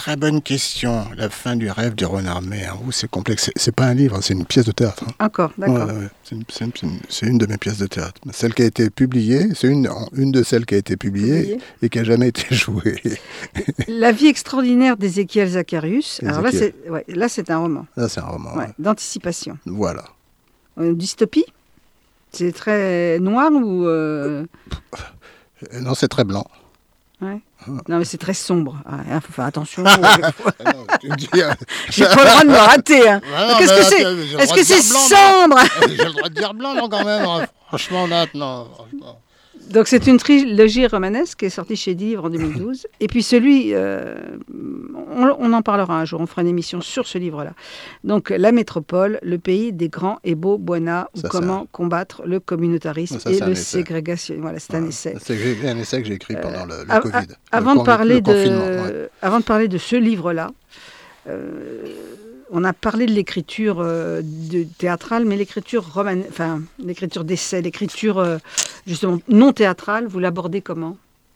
très bonne question. La fin du rêve du renard mer. Oh, c'est complexe. C'est, c'est pas un livre, c'est une pièce de théâtre. Hein. Encore, d'accord. Ouais, ouais. C'est, une, c'est, une, c'est, une, c'est une de mes pièces de théâtre. Celle qui a été publiée, c'est une, une de celles qui a été publiée, publiée. et qui n'a jamais été jouée. La vie extraordinaire d'Ézéchiel Zacharius. Ézéchiel. Alors là c'est, ouais, là, c'est un roman. Là, c'est un roman. Ouais, ouais. D'anticipation. Voilà. Une dystopie ? C'est très noir ou... Euh... Non, c'est très blanc. Ouais. Non, mais c'est très sombre. Il ah, faut faire attention. non, tu me dis, euh... J'ai pas le droit de me rater. Hein. Ah non, Qu'est-ce que c'est attends, Est-ce que c'est blanc, sombre J'ai le droit de dire blanc, non, quand même. Hein. Franchement, non, non. Donc, c'est une trilogie romanesque qui est sortie chez Livre en deux mille douze. Et puis, celui, euh, on, on en parlera un jour. On fera une émission sur ce livre-là. Donc, La métropole, le pays des grands et beaux Buana, ou ça, comment ça. combattre le communautarisme ça, et le ségrégationnisme. Voilà, c'est voilà. un essai. C'est un essai que j'ai écrit pendant le, le euh, Covid. Avant, le de parler le de, ouais. avant de parler de ce livre-là, euh, on a parlé de l'écriture euh, de, théâtrale, mais l'écriture romane, enfin l'écriture d'essai, l'écriture euh, justement non théâtrale, vous l'abordez comment ?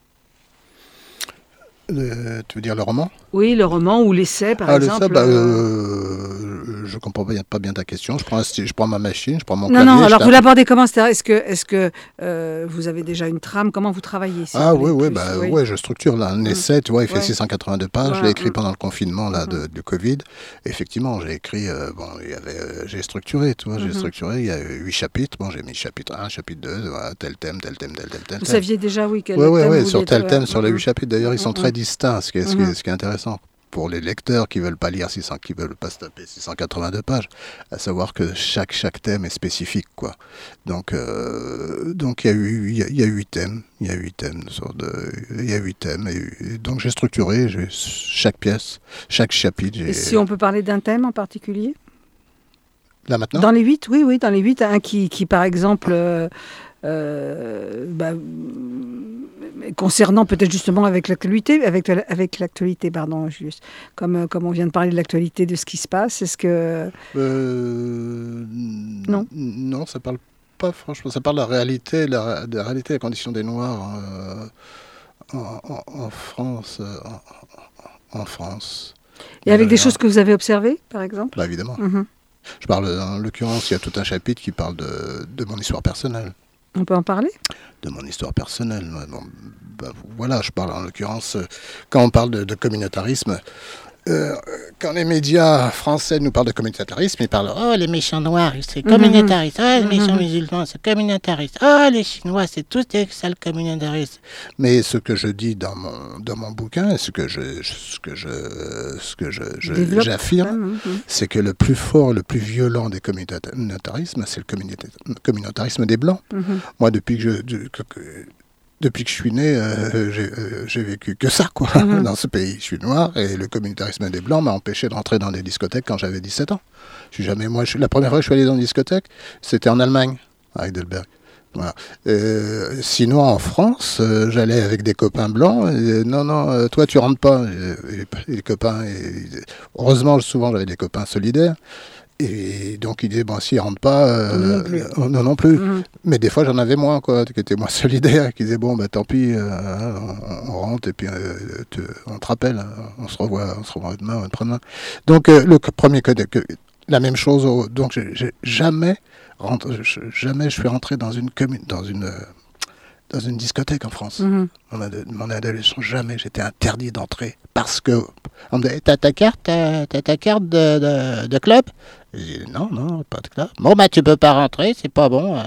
Le, tu veux dire le roman ? Oui, le roman ou l'essai, par ah, exemple. L'essai, bah, euh, je ne comprends pas bien ta question. Je prends, un, je prends ma machine, je prends mon non, clavier. Non, non, alors vous l'abordez comment ? C'est-à-dire, est-ce que, est-ce que euh, vous avez déjà une trame ? Comment vous travaillez si Ah vous oui, oui, bah, oui. Ouais, je structure là, un mmh. essai, tu vois, il fait ouais. six cent quatre-vingt-deux pages. Ouais, je l'ai écrit mmh. pendant le confinement là, mmh. de, du Covid. Effectivement, j'ai écrit, euh, bon, il y avait, euh, j'ai structuré, tu vois, mmh. j'ai structuré, il y a huit chapitres. Bon, j'ai mis chapitre un, chapitre deux, voilà, tel thème, tel thème, tel thème, tel thème. Vous saviez déjà, oui, quel ouais, thème ouais, ouais, vous sur tel thème, ouais. sur les huit chapitres. D'ailleurs, ils sont très distincts, ce qui est, ce qui est, Mmh. ce qui est intéressant. Pour les lecteurs qui ne veulent pas lire six cents, qui ne veulent pas se taper six cent quatre-vingt-deux pages, à savoir que chaque, chaque thème est spécifique, quoi. Donc, euh, donc il y a eu, il y a, il y a huit thèmes, il y a huit thèmes, sorte de, il y a huit thèmes, et, et donc j'ai structuré j'ai, chaque pièce, chaque chapitre. J'ai... Et si on peut parler d'un thème en particulier ? Là maintenant ? Dans les huit, oui, oui, dans les huit, un qui, qui par exemple, euh, euh, bah, concernant peut-être justement avec l'actualité, avec, avec l'actualité, pardon, juste, comme, comme on vient de parler de l'actualité, de ce qui se passe, est-ce que... Euh, non. Non, ça parle pas, franchement, ça parle de la réalité, la, de la réalité des conditions des Noirs euh, en, en, en France, en, en France. Et avec euh, des choses que vous avez observées, par exemple ? Bah, évidemment. Mm-hmm. Je parle, en l'occurrence, il y a tout un chapitre qui parle de, de mon histoire personnelle. On peut en parler ? De mon histoire personnelle. Bon, bah, voilà, je parle en l'occurrence, quand on parle de, de communautarisme, euh, quand les médias français nous parlent de communautarisme, ils parlent « Oh, les méchants noirs, c'est communautaristes. Oh, les méchants musulmans, c'est communautaristes. Oh, les Chinois, c'est tous des sales communautaristes. » Mais ce que je dis dans mon, dans mon bouquin, ce que, je, ce que, je, ce que je, je, j'affirme, mmh. c'est que le plus fort, le plus violent des communautarismes, c'est le communautarisme des Blancs. Mmh. Moi, depuis que je... que, que, Depuis que je suis né, euh, j'ai, euh, j'ai vécu que ça, quoi, mmh. dans ce pays. Je suis noir et le communautarisme des Blancs m'a empêché de rentrer dans des discothèques quand j'avais dix-sept ans. Je suis jamais, moi, je, la première fois que je suis allé dans une discothèque, c'était en Allemagne, à Heidelberg. Voilà. Euh, sinon, en France, euh, j'allais avec des copains blancs. Et, non, non, euh, toi, tu rentres pas. Et, et, et les copains, et, heureusement, souvent, j'avais des copains solidaires. Et donc il disait bon s'ils rentrent pas euh, non non plus, euh, non, non plus. Mmh. Mais des fois j'en avais moins quoi qui étaient moins solidaires qui disaient bon bah tant pis euh, on, on rentre et puis euh, te, on te rappelle on se revoit on se revoit demain après-demain. Donc euh, le premier que, que la même chose au, donc j'ai, j'ai jamais rentre, jamais je suis rentré dans une commune dans une dans une discothèque en France. Mmh. Mon, ad, mon adolescence, jamais j'étais interdit d'entrer parce que on me dit t'as ta carte t'as, t'as ta carte de, de, de club. J'ai dit non non pas de club. Bon bah tu peux pas rentrer c'est pas bon.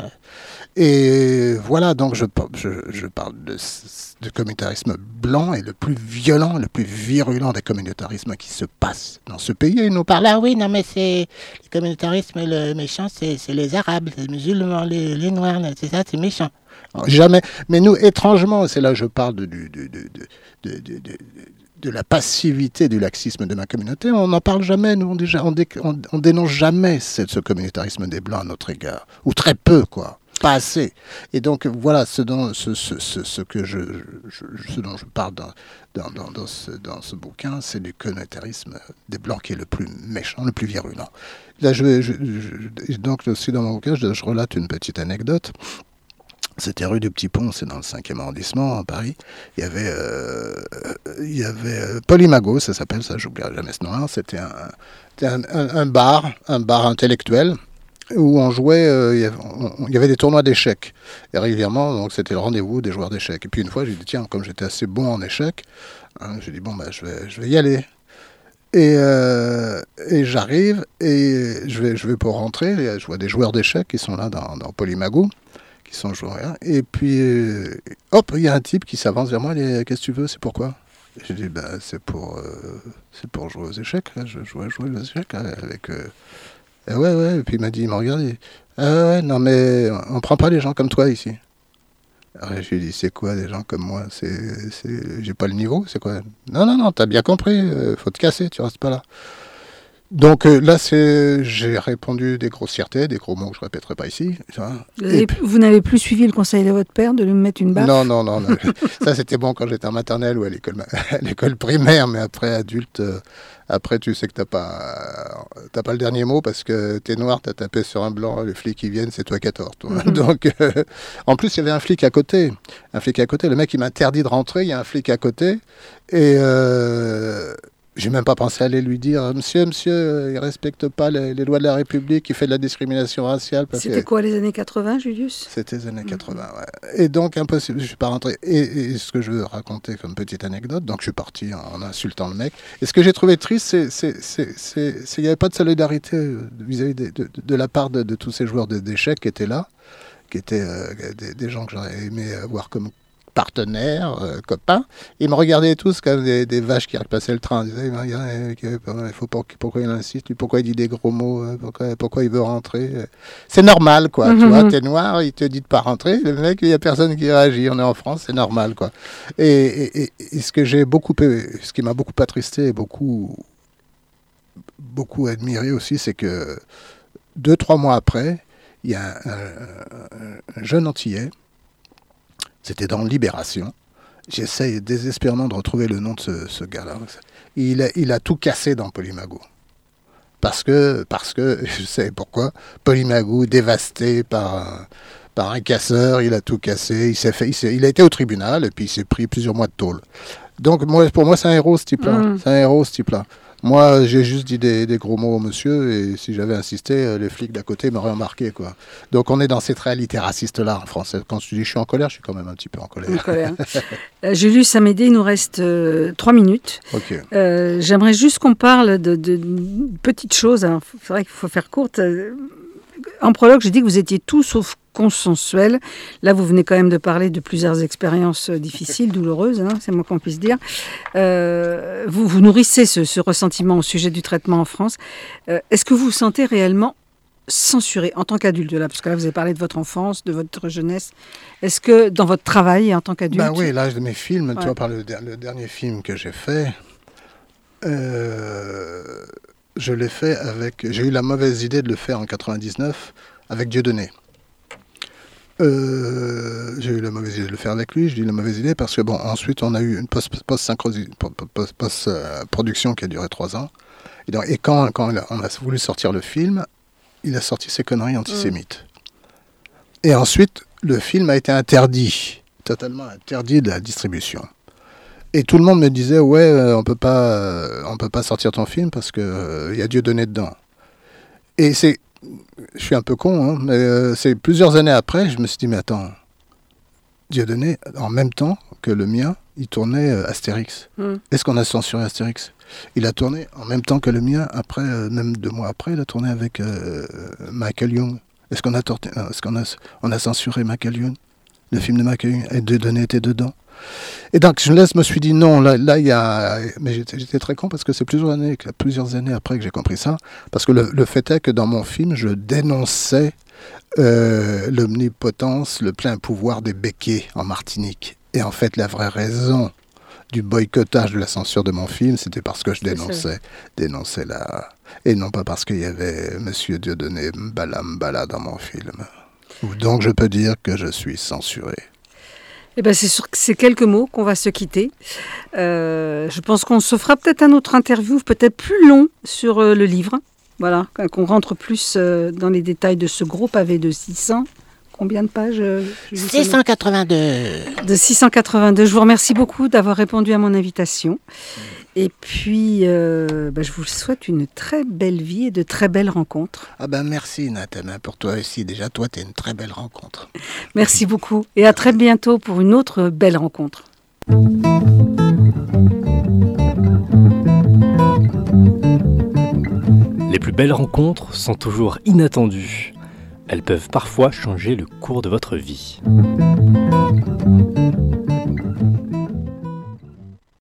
Et voilà donc je je, je parle de, de communautarisme blanc et le plus violent, le plus virulent des communautarismes qui se passent dans ce pays. Ils nous parlent ah oui non mais c'est le communautarisme le méchant c'est, c'est les Arabes, les musulmans, les, les Noirs là, c'est ça c'est méchant. Jamais. Mais nous, étrangement, c'est là que je parle de, de, de, de, de, de, de, de la passivité du laxisme de ma communauté. On n'en parle jamais. Nous, on, déjà, on, dé, on, on dénonce jamais ce, ce communautarisme des Blancs à notre égard. Ou très peu, quoi. Pas assez. Et donc, voilà ce, dont, ce, ce, ce, ce, que je, je, ce dont je parle dans, dans, dans, dans, ce, dans ce bouquin, c'est du communautarisme des Blancs qui est le plus méchant, le plus virulent. Là, je, je, je, donc, aussi dans mon bouquin, je, je relate une petite anecdote. C'était rue du Petit Pont, c'est dans le cinquième arrondissement, à Paris. Il y avait, euh, il y avait euh, Polymago, ça s'appelle, ça, j'oublierai jamais ce nom-là. C'était un, un, un, un bar, un bar intellectuel, où on jouait, euh, il, y avait, on, il y avait des tournois d'échecs. Et régulièrement, donc c'était le rendez-vous des joueurs d'échecs. Et puis une fois, j'ai dit, tiens, comme j'étais assez bon en échecs, hein, j'ai dit, bon, bah, je vais, je vais y aller. Et, euh, et j'arrive, et je vais, je vais pour rentrer, je vois des joueurs d'échecs qui sont là dans, dans Polymago, qui sont joueurs. Et puis, euh, hop, il y a un type qui s'avance vers moi, il dit, qu'est-ce que tu veux, c'est pourquoi ? J'ai dit, bah, c'est pour, euh, c'est pour jouer aux échecs, là. Je jouais, jouer aux échecs là, avec... Euh, Et ouais, ouais, et puis il m'a dit, il m'a regardé. Ah ouais, non mais on prend pas les gens comme toi ici. Alors je lui ai dit, c'est quoi des gens comme moi, c'est, c'est... J'ai pas le niveau, c'est quoi? Non, non, non, t'as bien compris, euh, faut te casser, tu restes pas là. Donc euh, là, c'est... j'ai répondu des grossièretés, des gros mots que je répéterai pas ici. Vous, avez, puis... vous n'avez plus suivi le conseil de votre père de lui mettre une baffe? Non, non, non. non. Ça, c'était bon quand j'étais en maternelle ou à l'école, à l'école primaire, mais après, adulte, euh, après, tu sais que t'as pas, t'as pas le dernier mot parce que t'es noir, t'as tapé sur un blanc, les flics qui viennent, c'est toi qui as tort. Toi. Mm-hmm. Donc, euh, en plus, il y avait un flic à côté. Un flic à côté. Le mec, il m'interdit de rentrer, il y a un flic à côté. Et... Euh... J'ai même pas pensé à aller lui dire « Monsieur, monsieur, il respecte pas les, les lois de la République, il fait de la discrimination raciale. » C'était que... quoi, les années quatre-vingts, Julius? C'était les années quatre-vingts, ouais. Et donc, impossible, je suis pas rentré. Et, et ce que je veux raconter comme petite anecdote, donc je suis parti en, en insultant le mec. Et ce que j'ai trouvé triste, c'est qu'il n'y avait pas de solidarité vis-à-vis de, de, de la part de, de tous ces joueurs d'échecs qui étaient là, qui étaient euh, des, des gens que j'aurais aimé voir comme partenaires, euh, copains. Ils me regardaient tous comme des, des vaches qui repassaient le train. Ils disaient, il faut pas, pourquoi il insiste, pourquoi il dit des gros mots, pourquoi, pourquoi il veut rentrer. C'est normal, quoi. Mm-hmm. Tu vois, t'es noir, il te dit de pas rentrer. Le mec, il y a personne qui réagit. On est en France, c'est normal, quoi. Et, et, et, et ce que j'ai beaucoup, ce qui m'a beaucoup attristé et beaucoup, beaucoup admiré aussi, c'est que deux, trois mois après, il y a un, un, un jeune Antillais. C'était dans Libération. J'essaye désespérément de retrouver le nom de ce, ce gars-là. Il a, il a tout cassé dans Polymago. Parce que, parce que, je sais pourquoi, Polymago, dévasté par, par un casseur, il a tout cassé. Il, s'est fait, il, s'est, il a été au tribunal et puis il s'est pris plusieurs mois de tôle. Donc moi, pour moi, c'est un héros, ce type-là. Mmh. C'est un héros, ce type-là. Moi, j'ai juste dit des, des gros mots au monsieur, et si j'avais insisté, les flics d'à côté m'auraient remarqué, quoi. Donc on est dans cette réalité raciste-là en France. Quand je dis je suis en colère, je suis quand même un petit peu en colère. En colère. euh, Julius Amédée, il nous reste euh, trois minutes. Okay. Euh, j'aimerais juste qu'on parle de, de, de petites choses. Alors, c'est vrai qu'il faut faire courte. En prologue, j'ai dit que vous étiez tout sauf consensuel. Là, vous venez quand même de parler de plusieurs expériences difficiles, douloureuses, hein, c'est moins qu'on puisse dire. Euh, vous, vous nourrissez ce, ce ressentiment au sujet du traitement en France. Euh, est-ce que vous vous sentez réellement censuré en tant qu'adulte, là, parce que là, vous avez parlé de votre enfance, de votre jeunesse. Est-ce que dans votre travail et en tant qu'adulte... Ben oui, l'âge de mes films, ouais. Tu vois, par le, le dernier film que j'ai fait, euh, je l'ai fait avec... J'ai eu la mauvaise idée de le faire en quatre-vingt-dix-neuf avec Dieudonné. Euh, j'ai eu la mauvaise idée de le faire avec lui. Je dis la mauvaise idée parce que bon, ensuite on a eu une post-production qui a duré trois ans. Et, donc, et quand, quand on a voulu sortir le film, il a sorti ses conneries antisémites. Mmh. Et ensuite, le film a été interdit, totalement interdit de la distribution. Et tout le monde me disait ouais, euh, on peut pas, euh, on peut pas sortir ton film parce que euh, y a Dieudonné dedans. Et c'est Je suis un peu con, hein, mais euh, c'est plusieurs années après, je me suis dit, mais attends, Dieudonné, en même temps que le mien, il tournait euh, Astérix. Mm. Est-ce qu'on a censuré Astérix? Il a tourné en même temps que le mien, après, euh, même deux mois après, il a tourné avec euh, Michael Young. Est-ce qu'on a, torté, est-ce qu'on a, on a censuré Michael Young? Le film de Michael Young, et Dieudonné était dedans. Et donc, je me suis dit non, là, là il y a... Mais j'étais, j'étais très con parce que c'est plusieurs années, plusieurs années après que j'ai compris ça. Parce que le, le fait est que dans mon film, je dénonçais euh, l'omnipotence, le plein pouvoir des béquets en Martinique. Et en fait, la vraie raison du boycottage de la censure de mon film, c'était parce que je dénonçais, dénonçais la... Et non pas parce qu'il y avait Monsieur Dieudonné Mbala Mbala dans mon film. Donc, je peux dire que je suis censuré. Eh ben c'est sur ces quelques mots qu'on va se quitter. Euh, je pense qu'on se fera peut-être un autre interview, peut-être plus long, sur euh, le livre. Voilà, qu'on rentre plus euh, dans les détails de ce gros pavé de six cents combien de pages euh, six cent quatre-vingt-deux. De six cent quatre-vingt-deux. Je vous remercie beaucoup d'avoir répondu à mon invitation. Et puis, euh, bah, je vous souhaite une très belle vie et de très belles rencontres. Ah ben merci Nathalie, pour toi aussi. Déjà, toi, tu es une très belle rencontre. Merci beaucoup. Et à très bientôt pour une autre belle rencontre. Les plus belles rencontres sont toujours inattendues. Elles peuvent parfois changer le cours de votre vie.